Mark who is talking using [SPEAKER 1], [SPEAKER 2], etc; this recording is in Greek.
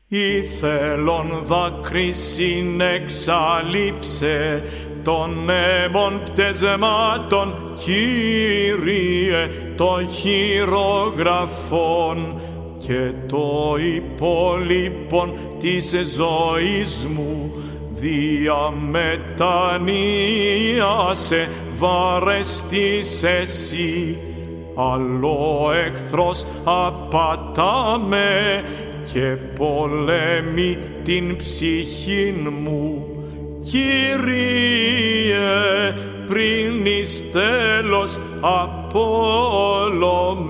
[SPEAKER 1] Ήθελον δάκρυ συνεξαλείψε των αίμων πτεσμάτων, Κύριε, το χειρογραφών και το υπόλοιπον της ζωής μου διαμετανίασε βαρεστής εσύ. Αλλό εχθρός απατάμε και πολέμει την ψυχήν μου. Κύριε, πριν εις τέλος απόλω, με σώσον με.